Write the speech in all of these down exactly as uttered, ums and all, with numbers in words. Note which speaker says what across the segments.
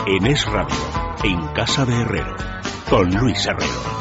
Speaker 1: En Es Radio, en Casa de Herrero, con Luis Herrero.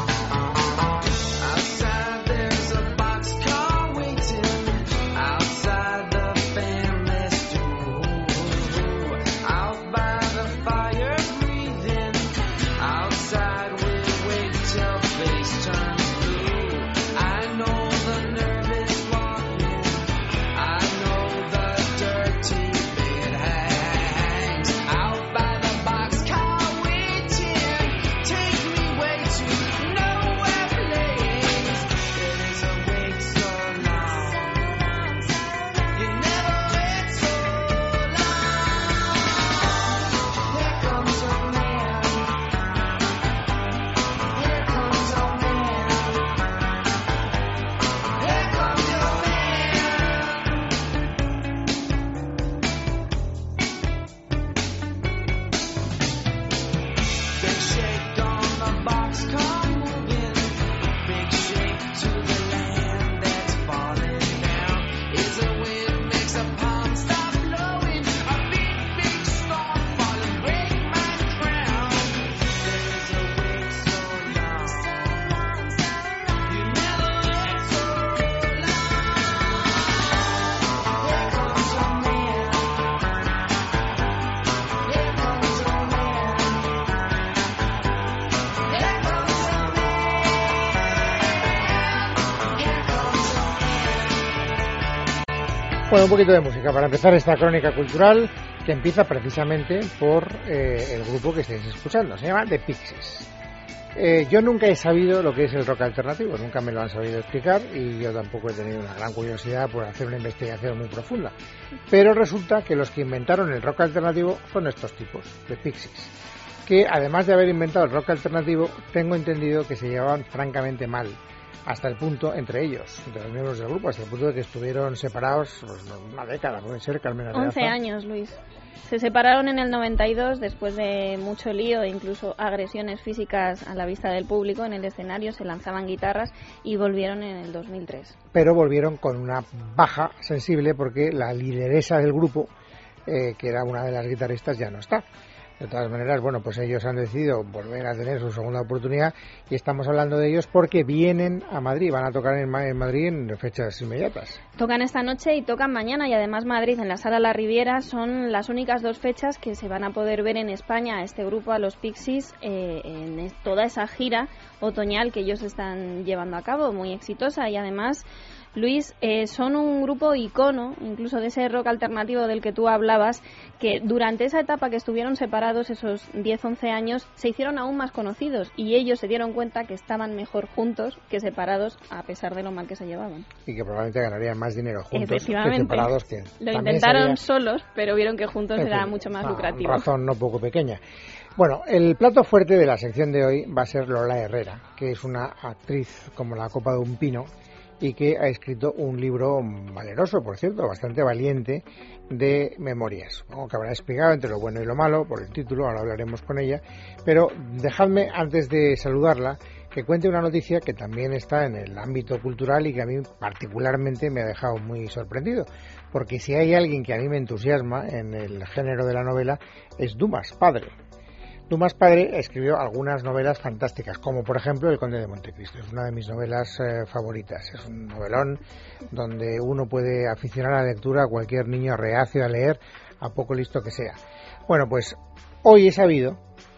Speaker 2: Bueno, un poquito de música para empezar esta crónica cultural que empieza precisamente por eh, el grupo que estáis escuchando. Se llama The Pixies. Eh, yo nunca he sabido lo que es el rock alternativo, nunca me lo han sabido explicar y yo tampoco he tenido una gran curiosidad por hacer una investigación muy profunda. Pero resulta que los que inventaron el rock alternativo son estos tipos, The Pixies, que además de haber inventado el rock alternativo, tengo entendido que se llevaban francamente mal. Hasta el punto, entre ellos, entre los miembros del grupo, hasta el punto de que estuvieron separados pues, una década, puede ser, Carmen Arreaza.
Speaker 3: once años, Luis. Se separaron en el noventa y dos después de mucho lío e incluso agresiones físicas a la vista del público en el escenario, se lanzaban guitarras y volvieron en el dos mil tres.
Speaker 2: Pero volvieron con una baja sensible porque la lideresa del grupo, eh, que era una de las guitarristas, ya no está. De todas maneras, bueno, pues ellos han decidido volver a tener su segunda oportunidad y estamos hablando de ellos porque vienen a Madrid, van a tocar en Madrid en fechas inmediatas.
Speaker 3: Tocan esta noche y tocan mañana y además Madrid en la Sala La Riviera son las únicas dos fechas que se van a poder ver en España a este grupo, a los Pixies, eh, en toda esa gira otoñal que ellos están llevando a cabo, muy exitosa y además... Luis, eh, son un grupo icono, incluso de ese rock alternativo del que tú hablabas, que durante esa etapa que estuvieron separados, esos diez once años, se hicieron aún más conocidos y ellos se dieron cuenta que estaban mejor juntos que separados, a pesar de lo mal que se llevaban.
Speaker 2: Y que probablemente ganarían más dinero juntos que separados. Que
Speaker 3: lo intentaron sería... solos, pero vieron que juntos en era fin, mucho más lucrativo.
Speaker 2: Razón no poco pequeña. Bueno, el plato fuerte de la sección de hoy va a ser Lola Herrera, que es una actriz como la copa de un pino, y que ha escrito un libro valeroso, por cierto, bastante valiente, de memorias. Supongo que habrá explicado entre lo bueno y lo malo, por el título, ahora hablaremos con ella, pero dejadme, antes de saludarla, que cuente una noticia que también está en el ámbito cultural y que a mí particularmente me ha dejado muy sorprendido, porque si hay alguien que a mí me entusiasma en el género de la novela, es Dumas padre. Dumas padre escribió algunas novelas fantásticas, como por ejemplo El Conde de Montecristo. Es una de mis novelas eh, favoritas. Es un novelón donde uno puede aficionar a la lectura a cualquier niño reacio a leer, a poco listo que sea. Bueno, pues hoy he sabido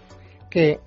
Speaker 2: que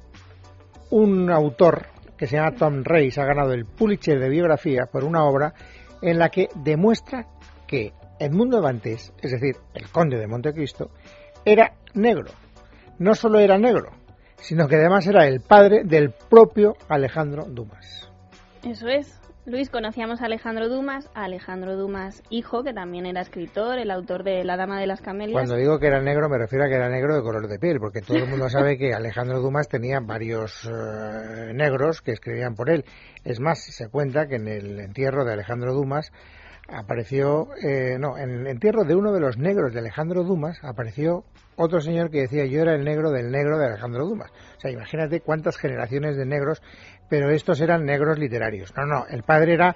Speaker 2: un autor que se llama Tom Race ha ganado el Pulitzer de biografía por una obra en la que demuestra que Edmundo Dantes, es decir, el Conde de Montecristo, era negro. No solo era negro, sino que además era el padre del propio Alejandro Dumas.
Speaker 3: Eso es. Luis, conocíamos a Alejandro Dumas, a Alejandro Dumas hijo, que también era escritor, el autor de La Dama de las Camelias.
Speaker 2: Cuando digo que era negro me refiero a que era negro de color de piel, porque todo el mundo sabe que Alejandro Dumas tenía varios eh, negros que escribían por él. Es más, se cuenta que en el entierro de Alejandro Dumas apareció, eh, no, en el entierro de uno de los negros de Alejandro Dumas apareció otro señor que decía yo era el negro del negro de Alejandro Dumas. O sea, imagínate cuántas generaciones de negros, pero estos eran negros literarios. No, no, el padre era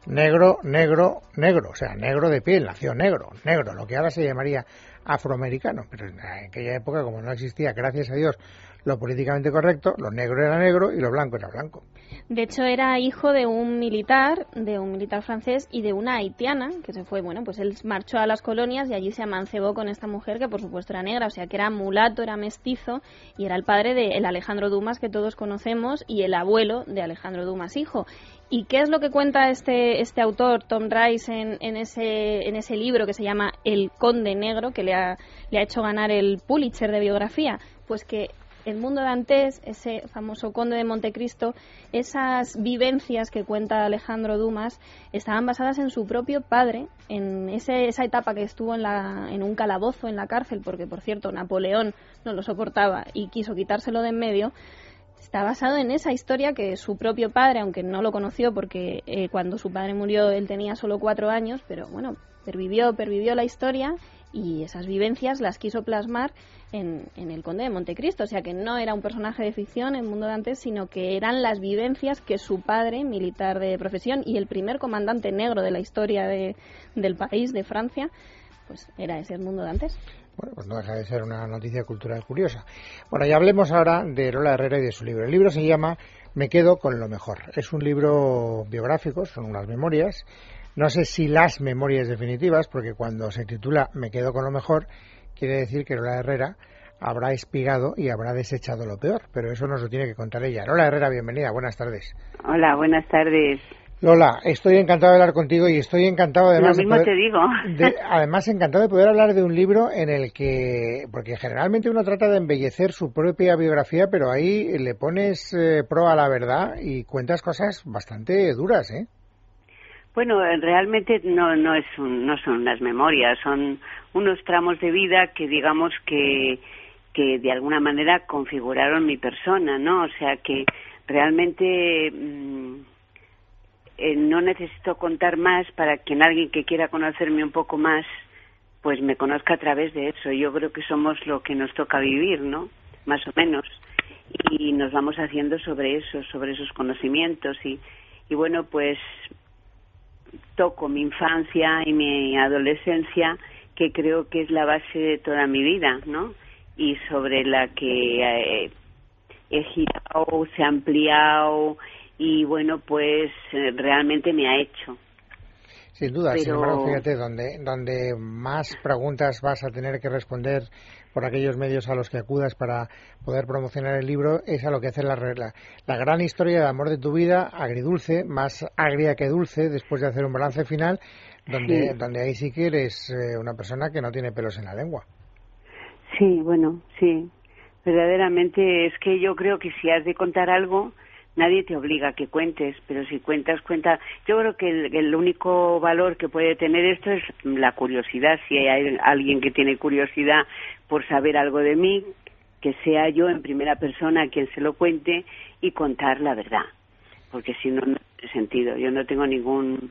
Speaker 2: negro, negro, negro, o sea, negro de piel, nació negro, negro, lo que ahora se llamaría afroamericano, pero en aquella época, como no existía, gracias a Dios, lo políticamente correcto, lo negro era negro y lo blanco era blanco.
Speaker 3: De hecho, era hijo de un militar, de un militar francés y de una haitiana, que se fue, bueno, pues él marchó a las colonias y allí se amancebó con esta mujer que por supuesto era negra, o sea que era mulato, era mestizo y era el padre de el Alejandro Dumas que todos conocemos y el abuelo de Alejandro Dumas hijo. ¿Y qué es lo que cuenta este este autor, Tom Rice, en, en ese en ese libro que se llama El Conde Negro, que le ha, le ha hecho ganar el Pulitzer de biografía? Pues que el mundo dantés, ese famoso conde de Montecristo, esas vivencias que cuenta Alejandro Dumas estaban basadas en su propio padre, en ese, esa etapa que estuvo en, la, en un calabozo en la cárcel, porque por cierto Napoleón no lo soportaba y quiso quitárselo de en medio. Está basado en esa historia que su propio padre, aunque no lo conoció porque eh, cuando su padre murió él tenía solo cuatro años, pero bueno, pervivió, pervivió la historia y esas vivencias las quiso plasmar en, en El Conde de Montecristo, o sea que no era un personaje de ficción en Mundo Dantes, sino que eran las vivencias que su padre, militar de profesión y el primer comandante negro de la historia de, del país, de Francia, pues era ese Mundo Dantes.
Speaker 2: Bueno, pues no deja de ser una noticia cultural curiosa. Bueno, ya hablemos ahora de Lola Herrera y de su libro. El libro se llama Me quedo con lo mejor. Es un libro biográfico, son unas memorias. No sé si las memorias definitivas, porque cuando se titula Me quedo con lo mejor, quiere decir que Lola Herrera habrá espigado y habrá desechado lo peor, pero eso nos lo tiene que contar ella. Lola Herrera, bienvenida, buenas tardes.
Speaker 4: Hola, buenas tardes.
Speaker 2: Lola, estoy encantado de hablar contigo y estoy encantado además
Speaker 4: Lo mismo
Speaker 2: de poder,
Speaker 4: te digo.
Speaker 2: de, además encantado de poder hablar de un libro en el que, porque generalmente uno trata de embellecer su propia biografía, pero ahí le pones eh, pro a la verdad y cuentas cosas bastante duras, ¿eh?
Speaker 4: Bueno, realmente no no es un, no son unas memorias, son unos tramos de vida que digamos que que de alguna manera configuraron mi persona, ¿no? O sea que realmente mmm, eh, no necesito contar más para que alguien que quiera conocerme un poco más, pues me conozca a través de eso. Yo creo que somos lo que nos toca vivir, ¿no? Más o menos. Y nos vamos haciendo sobre eso, sobre esos conocimientos y y bueno, pues toco mi infancia y mi adolescencia, que creo que es la base de toda mi vida, ¿no? Y sobre la que eh, he girado, se ha ampliado y, bueno, pues eh, realmente me ha hecho.
Speaker 2: Sin duda,
Speaker 4: Pero...
Speaker 2: sin embargo, fíjate, donde, donde más preguntas vas a tener que responder por aquellos medios a los que acudas para poder promocionar el libro, es a lo que hace la, la, la gran historia de amor de tu vida, agridulce, más agria que dulce, después de hacer un balance final, donde, sí. donde ahí sí que eres eh, una persona que no tiene pelos en la lengua.
Speaker 4: Sí, bueno, sí, verdaderamente es que yo creo que si has de contar algo, nadie te obliga a que cuentes, pero si cuentas, cuenta. Yo creo que el, el único valor que puede tener esto es la curiosidad. Si hay alguien que tiene curiosidad por saber algo de mí, que sea yo en primera persona quien se lo cuente y contar la verdad, porque si no, no tiene sentido. Yo no tengo ningún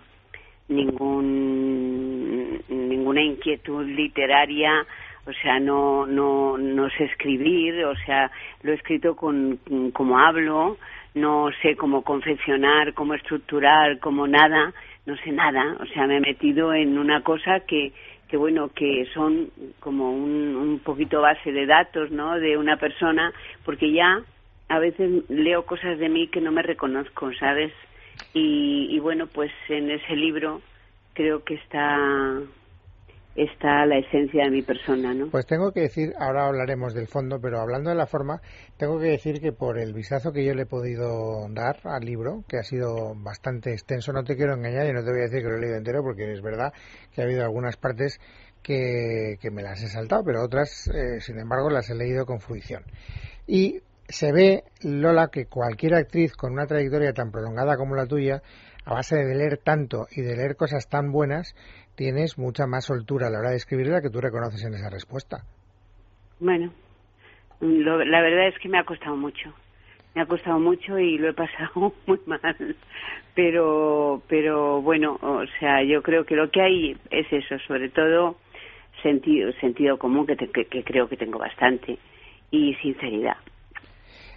Speaker 4: ningún ninguna inquietud literaria. O sea, no no no sé escribir, o sea, lo he escrito con como hablo, no sé cómo confeccionar, cómo estructurar, cómo nada, no sé nada. O sea, me he metido en una cosa que que bueno, que son como un, un poquito base de datos, ¿no?, de una persona, porque ya a veces leo cosas de mí que no me reconozco, ¿sabes? Y, y bueno, pues en ese libro creo que está... está la esencia de mi persona, ¿no?
Speaker 2: Pues tengo que decir, ahora hablaremos del fondo, pero hablando de la forma, tengo que decir que por el vistazo que yo le he podido dar al libro, que ha sido bastante extenso, no te quiero engañar y no te voy a decir que lo he leído entero, porque es verdad que ha habido algunas partes que, que me las he saltado, pero otras, eh, sin embargo, las he leído con fruición. Y se ve, Lola, que cualquier actriz con una trayectoria tan prolongada como la tuya, a base de leer tanto y de leer cosas tan buenas, tienes mucha más soltura a la hora de escribirla que tú reconoces en esa respuesta.
Speaker 4: Bueno, lo, la verdad es que me ha costado mucho. Me ha costado mucho y lo he pasado muy mal. Pero, pero bueno, o sea, yo creo que lo que hay es eso, sobre todo sentido, sentido común, que, te, que, que creo que tengo bastante, y sinceridad.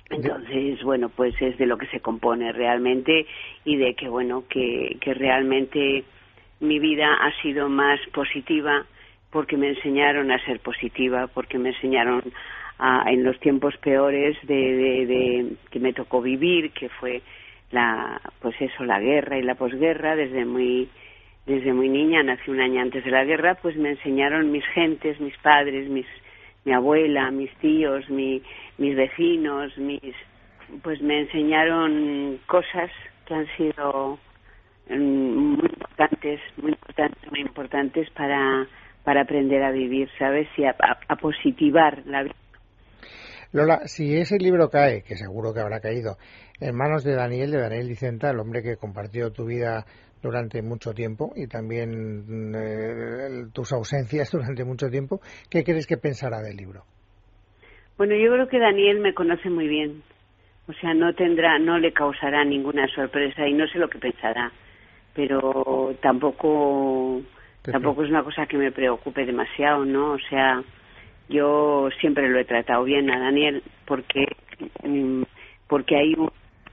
Speaker 4: Entonces, bueno, pues es de lo que se compone realmente y de que, bueno, que, que realmente mi vida ha sido más positiva porque me enseñaron a ser positiva, porque me enseñaron a, en los tiempos peores de, de, de que me tocó vivir, que fue la, pues eso, la guerra y la posguerra. Desde muy, desde muy niña, nací un año antes de la guerra, pues me enseñaron mis gentes, mis padres, mis mi abuela, mis tíos, mi, mis vecinos, mis, pues me enseñaron cosas que han sido muy importantes, muy importantes, muy importantes para, para aprender a vivir, ¿sabes? Y a, a, a positivar la vida.
Speaker 2: Lola, si ese libro cae, que seguro que habrá caído, en manos de Daniel, de Daniel Dicenta, el hombre que compartió tu vida durante mucho tiempo y también eh, tus ausencias durante mucho tiempo, ¿qué crees que pensará del libro?
Speaker 4: Bueno, yo creo que Daniel me conoce muy bien, o sea, no tendrá, no le causará ninguna sorpresa y no sé lo que pensará, pero tampoco, tampoco es una cosa que me preocupe demasiado, ¿no? O sea, yo siempre lo he tratado bien a Daniel porque porque hay un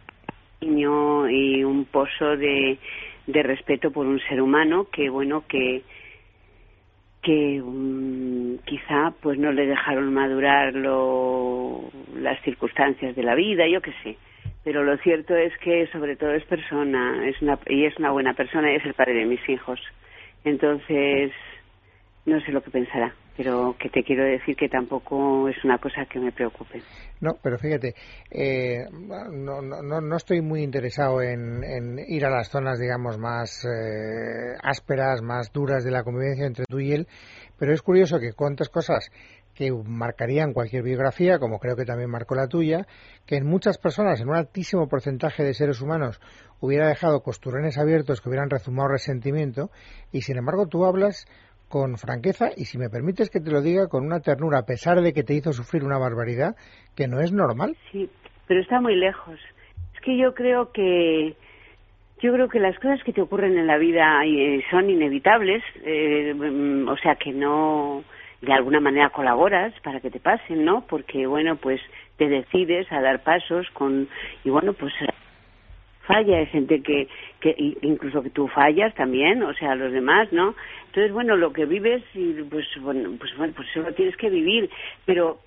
Speaker 4: niño y un pozo de de respeto por un ser humano que, bueno, que que um, quizá pues no le dejaron madurar lo, las circunstancias de la vida, yo qué sé, pero lo cierto es que sobre todo es persona, es una, y es una buena persona y es el padre de mis hijos. Entonces no sé lo que pensará, pero que te quiero decir que tampoco es una cosa que me preocupe.
Speaker 2: No, pero fíjate, eh, no, no, no estoy muy interesado en, en ir a las zonas, digamos, más eh, ásperas, más duras de la convivencia entre tú y él, pero es curioso que cuentas cosas que marcarían cualquier biografía, como creo que también marcó la tuya, que en muchas personas, en un altísimo porcentaje de seres humanos, hubiera dejado costurones abiertos que hubieran rezumado resentimiento, y sin embargo tú hablas con franqueza y, si me permites que te lo diga, con una ternura, a pesar de que te hizo sufrir una barbaridad que no es normal.
Speaker 4: Sí, pero está muy lejos. Es que yo creo que yo creo que las cosas que te ocurren en la vida eh, son inevitables, eh, o sea que no, de alguna manera colaboras para que te pasen, ¿no? Porque, bueno, pues te decides a dar pasos con, y bueno, pues falla, hay gente que, que incluso que tú fallas también, o sea, los demás, ¿no? Entonces, bueno, lo que vives, y pues bueno, pues bueno, pues eso lo tienes que vivir, pero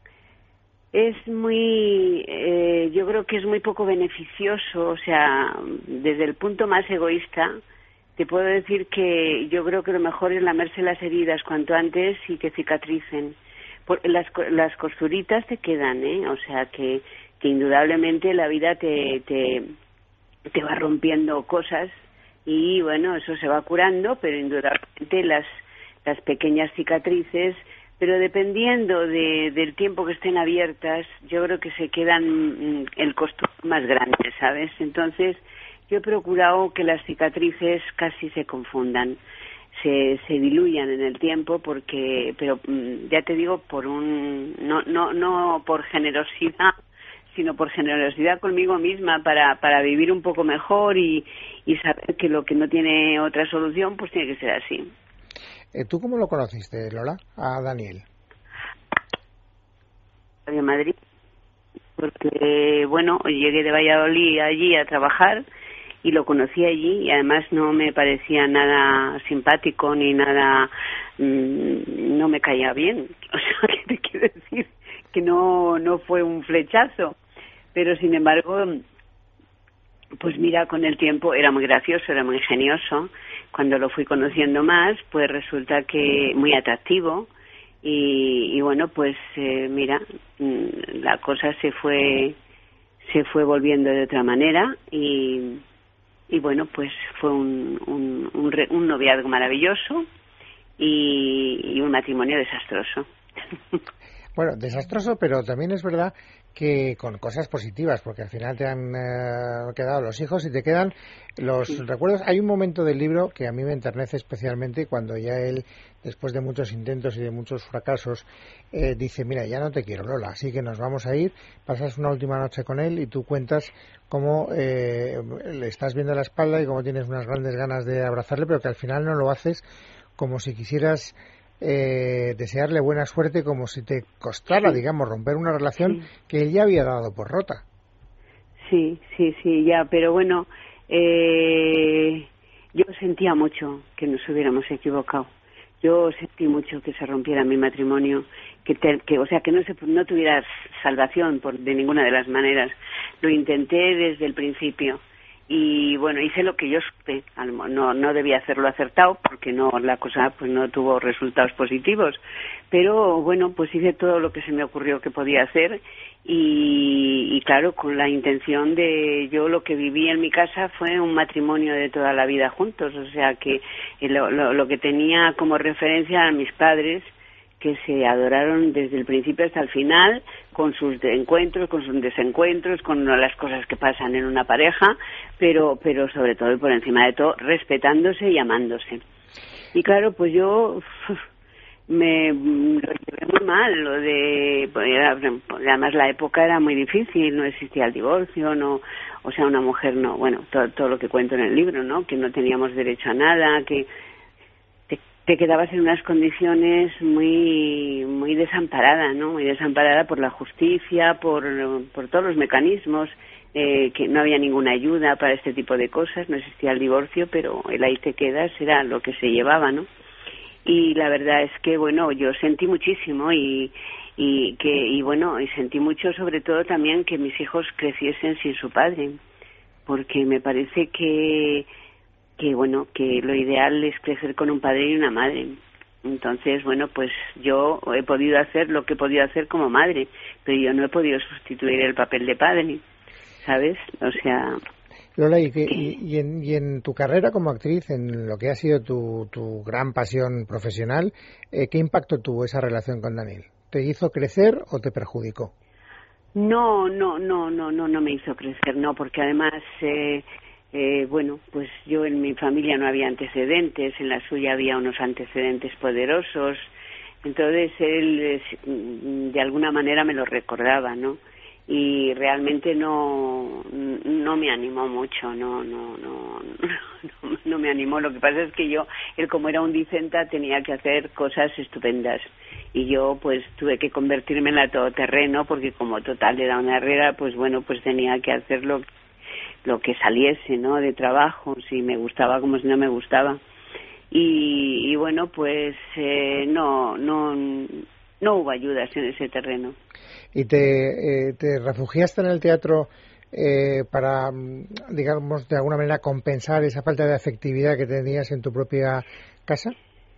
Speaker 4: es muy, eh, yo creo que es muy poco beneficioso, o sea, desde el punto más egoísta, te puedo decir que yo creo que lo mejor es lamerse las heridas cuanto antes y que cicatricen. Por, las, las costuritas te quedan, ¿eh? O sea, que, que indudablemente la vida te, te te va rompiendo cosas y bueno, eso se va curando, pero indudablemente las las pequeñas cicatrices, pero dependiendo de, del tiempo que estén abiertas, yo creo que se quedan el costura más grande, ¿sabes? Entonces yo he procurado que las cicatrices casi se confundan, se, se diluyan en el tiempo, porque, pero ya te digo, por un no no no por generosidad, sino por generosidad conmigo misma, para, para vivir un poco mejor y, y saber que lo que no tiene otra solución, pues tiene que ser así.
Speaker 2: Eh, ¿Tú cómo lo conociste, Lola, a Daniel?
Speaker 4: De Madrid, porque, bueno, llegué de Valladolid allí a trabajar y lo conocí allí, y además no me parecía nada simpático ni nada, mmm, no me caía bien. O sea, ¿qué te quiero decir? Que no, no fue un flechazo. Pero, sin embargo, pues mira, con el tiempo era muy gracioso, era muy ingenioso. Cuando lo fui conociendo más, pues resulta que muy atractivo. Y, y bueno, pues eh, mira, la cosa se fue se fue volviendo de otra manera. Y, y bueno, pues fue un, un, un, re, un noviazgo maravilloso y, y un matrimonio desastroso.
Speaker 2: Bueno, desastroso, pero también es verdad que con cosas positivas, porque al final te han eh, quedado los hijos y te quedan los sí. recuerdos. Hay un momento del libro que a mí me enternece especialmente, cuando ya él, después de muchos intentos y de muchos fracasos, eh, dice: mira, ya no te quiero, Lola, así que nos vamos a ir. Pasas una última noche con él y tú cuentas cómo eh, le estás viendo la espalda y cómo tienes unas grandes ganas de abrazarle, pero que al final no lo haces, como si quisieras eh, desearle buena suerte como si te costara,
Speaker 4: sí.
Speaker 2: digamos, romper una relación
Speaker 4: sí.
Speaker 2: que él ya había dado por rota.
Speaker 4: Sí, sí, sí, ya, pero bueno, eh, yo sentía mucho que nos hubiéramos equivocado. Yo sentí mucho que se rompiera mi matrimonio, que, te, que o sea, que no se no tuviera salvación por de ninguna de las maneras. Lo intenté desde el principio y bueno, hice lo que yo supe. No no debía hacerlo acertado porque no la cosa pues no tuvo resultados positivos, pero bueno, pues hice todo lo que se me ocurrió que podía hacer. Y, y claro, con la intención de, yo lo que viví en mi casa fue un matrimonio de toda la vida juntos, o sea que lo, lo, lo que tenía como referencia a mis padres, que se adoraron desde el principio hasta el final, con sus encuentros, con sus desencuentros, con las cosas que pasan en una pareja, pero, pero sobre todo y por encima de todo, respetándose y amándose. Y claro, pues yo... me lo llevé muy mal, lo de además la época era muy difícil, no existía el divorcio, no, o sea, una mujer no, bueno, todo, todo lo que cuento en el libro, ¿no? Que no teníamos derecho a nada, que te, te quedabas en unas condiciones muy muy desamparada, ¿no? Muy desamparada por la justicia, por por todos los mecanismos, eh, que no había ninguna ayuda para este tipo de cosas, no existía el divorcio, pero el ahí te quedas era lo que se llevaba, ¿no? Y la verdad es que, bueno, yo sentí muchísimo y, y que y bueno, y sentí mucho sobre todo también que mis hijos creciesen sin su padre, porque me parece que, que bueno, que lo ideal es crecer con un padre y una madre. Entonces, bueno, pues yo he podido hacer lo que he podido hacer como madre, pero yo no he podido sustituir el papel de padre, ¿sabes? O sea...
Speaker 2: Lola, y, que, y, y, en, y en tu carrera como actriz, en lo que ha sido tu, tu gran pasión profesional, eh, ¿qué impacto tuvo esa relación con Daniel? ¿Te hizo crecer o te perjudicó?
Speaker 4: No, no, no, no, no, no me hizo crecer, no, porque además, eh, eh, bueno, pues yo en mi familia no había antecedentes, en la suya había unos antecedentes poderosos, entonces él de alguna manera me lo recordaba, ¿no? Y realmente no no me animó mucho, no no no no, no me animó. Lo que pasa es que yo, él como era un dicenta, tenía que hacer cosas estupendas y yo pues tuve que convertirme en la todoterreno porque como total era una herrera, pues bueno, pues tenía que hacer lo, lo que saliese, ¿no? De trabajo, si me gustaba como si no me gustaba. Y, y bueno, pues eh, no no no hubo ayudas en ese terreno.
Speaker 2: ¿Y te, eh, te refugiaste en el teatro eh, para, digamos, de alguna manera compensar esa falta de afectividad que tenías en tu propia casa?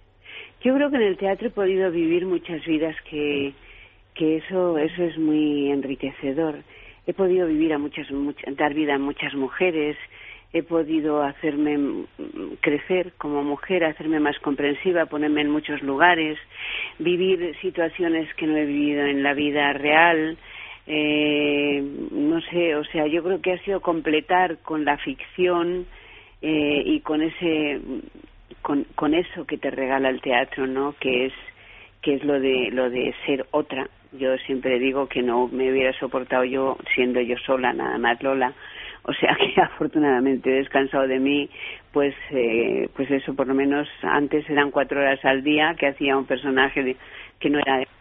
Speaker 4: Yo creo que en el teatro he podido vivir muchas vidas que, que eso eso es muy enriquecedor. He podido vivir a muchas, muchas dar vida a muchas mujeres, he podido hacerme crecer como mujer, hacerme más comprensiva, ponerme en muchos lugares, vivir situaciones que no he vivido en la vida real, eh, no sé, o sea, yo creo que ha sido completar con la ficción eh, y con ese, con, con eso que te regala el teatro, ¿no? Que es, que es lo de, lo de ser otra. Yo siempre digo que no me hubiera soportado yo siendo yo sola, nada más Lola. O sea que afortunadamente he descansado de mí, pues eh, pues eso, por lo menos antes eran cuatro horas al día que hacía un personaje de, que no era...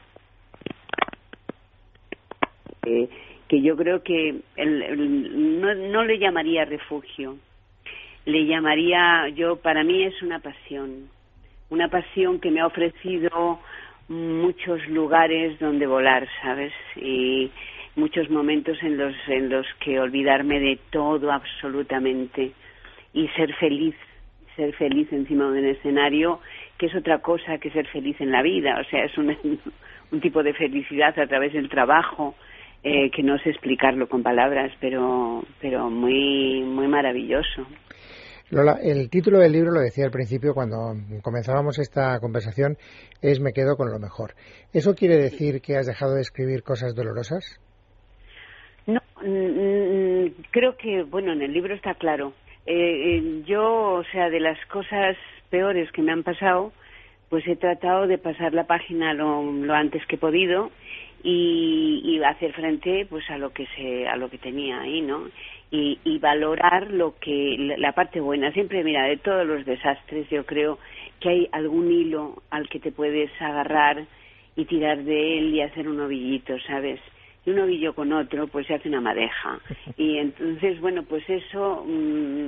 Speaker 4: Eh, que yo creo que el, el, no, no le llamaría refugio, le llamaría, yo para mí es una pasión, una pasión que me ha ofrecido muchos lugares donde volar, ¿sabes? Y muchos momentos en los en los que olvidarme de todo absolutamente y ser feliz, ser feliz encima de un escenario, que es otra cosa que ser feliz en la vida, o sea, es un, un tipo de felicidad a través del trabajo eh, que no sé explicarlo con palabras, pero pero muy muy maravilloso.
Speaker 2: Lola, el título del libro, lo decía al principio cuando comenzábamos esta conversación, es Me quedo con lo mejor. ¿Eso quiere decir que has dejado de escribir cosas dolorosas?
Speaker 4: No, creo que, bueno, en el libro está claro. Eh, yo, o sea, de las cosas peores que me han pasado, pues he tratado de pasar la página lo, lo antes que he podido y, y hacer frente, pues, a lo que se, a lo que tenía ahí, ¿no? Y, y valorar lo que la parte buena. Siempre, mira, de todos los desastres, yo creo que hay algún hilo al que te puedes agarrar y tirar de él y hacer un ovillito, ¿sabes? Y un ovillo con otro, pues se hace una madeja. Y entonces, bueno, pues eso, mmm,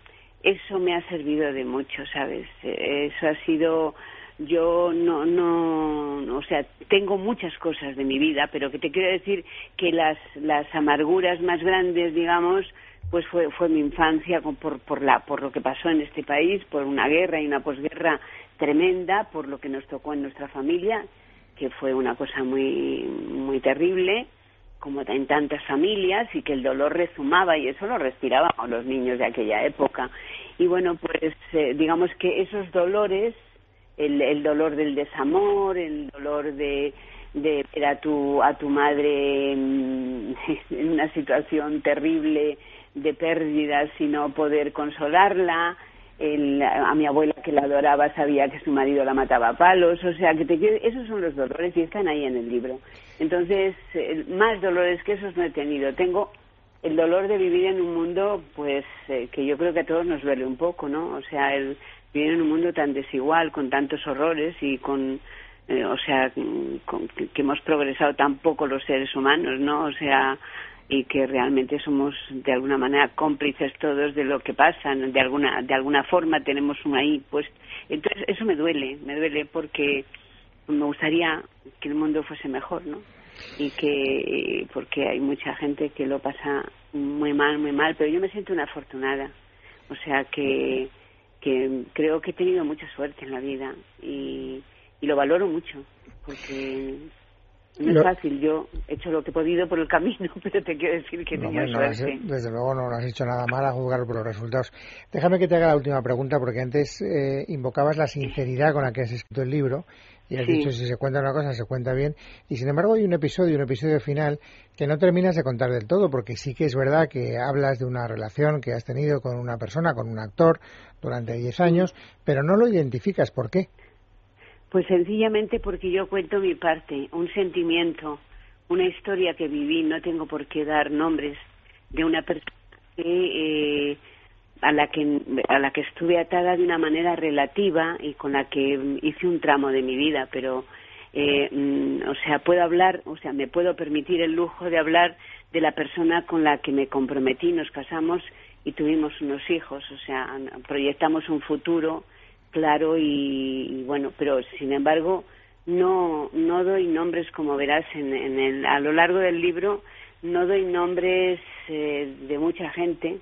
Speaker 4: eso me ha servido de mucho, ¿sabes? Eso ha sido... Yo no, no, o sea, tengo muchas cosas de mi vida, pero que te quiero decir que las, las amarguras más grandes, digamos, pues fue, fue mi infancia por, por, la, por lo que pasó en este país, por una guerra y una posguerra tremenda, por lo que nos tocó en nuestra familia, que fue una cosa muy, muy terrible, como en tantas familias, y que el dolor rezumaba, y eso lo respiraban los niños de aquella época. Y bueno, pues eh, digamos que esos dolores, el, el dolor del desamor, el dolor de, de ver a tu, a tu madre en, en una situación terrible de pérdidas y no poder consolarla, el, a mi abuela que la adoraba sabía que su marido la mataba a palos, o sea, que te quiero, esos son los dolores y están ahí en el libro. Entonces, eh, más dolores que esos no he tenido. Tengo el dolor de vivir en un mundo, pues, eh, que yo creo que a todos nos duele un poco, ¿no? O sea, el vivir en un mundo tan desigual, con tantos horrores y con, eh, o sea, con, que, que hemos progresado tan poco los seres humanos, ¿no? O sea, y que realmente somos de alguna manera cómplices todos de lo que pasa, de alguna de alguna forma tenemos un ahí, pues, entonces eso me duele, me duele porque me gustaría que el mundo fuese mejor, ¿no? Y que, porque hay mucha gente que lo pasa muy mal, muy mal, pero yo me siento una afortunada, o sea que que creo que he tenido mucha suerte en la vida y, y lo valoro mucho, porque no es
Speaker 2: lo...
Speaker 4: fácil. Yo he hecho lo que he podido por el camino, pero te quiero decir que he tenido
Speaker 2: no, no,
Speaker 4: suerte.
Speaker 2: Desde luego no, no has hecho nada mal a juzgar por los resultados. Déjame que te haga la última pregunta, porque antes eh, invocabas la sinceridad con la que has escrito el libro y has sí. dicho si se cuenta una cosa se cuenta bien, y sin embargo hay un episodio, un episodio final que no terminas de contar del todo, porque sí que es verdad que hablas de una relación que has tenido con una persona, con un actor durante diez años, pero no lo identificas. ¿Por qué?
Speaker 4: Pues sencillamente porque yo cuento mi parte, un sentimiento, una historia que viví. No tengo por qué dar nombres de una persona que, eh, a la que a la que estuve atada de una manera relativa y con la que hice un tramo de mi vida, pero eh, mm, o sea, puedo hablar, o sea, me puedo permitir el lujo de hablar de la persona con la que me comprometí, nos casamos y tuvimos unos hijos, o sea, proyectamos un futuro claro y, y bueno, pero sin embargo no no doy nombres, como verás en, en el, a lo largo del libro no doy nombres eh, de mucha gente,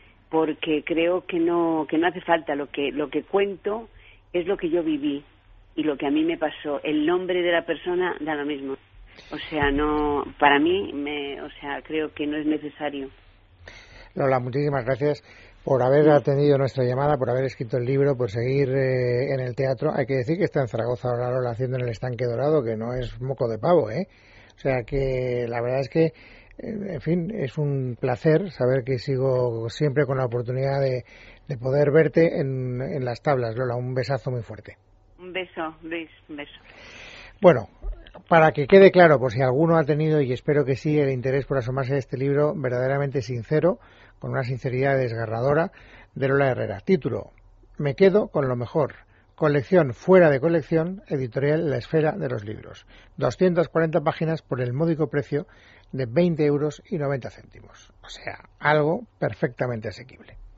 Speaker 4: porque creo que no que no hace falta. Lo que lo que cuento es lo que yo viví y lo que a mí me pasó. El nombre de la persona da lo mismo, o sea, no, para mí me, o sea, creo que no es necesario.
Speaker 2: Lola, muchísimas gracias por haber atendido nuestra llamada, por haber escrito el libro, por seguir eh, en el teatro. Hay que decir que está en Zaragoza ahora Lola haciendo en el Estanque Dorado, que no es moco de pavo, ¿eh? O sea que la verdad es que, eh, en fin, es un placer saber que sigo siempre con la oportunidad de, de poder verte en, en las tablas. Lola, un besazo muy fuerte.
Speaker 4: Un beso, Luis, un beso.
Speaker 2: Bueno, para que quede claro, por si alguno ha tenido, y espero que sí, el interés por asomarse a este libro verdaderamente sincero, con una sinceridad desgarradora, de Lola Herrera. Título: Me quedo con lo mejor. Colección fuera de colección, editorial La Esfera de los Libros. doscientas cuarenta páginas por el módico precio de veinte euros y noventa céntimos. O sea, algo perfectamente asequible.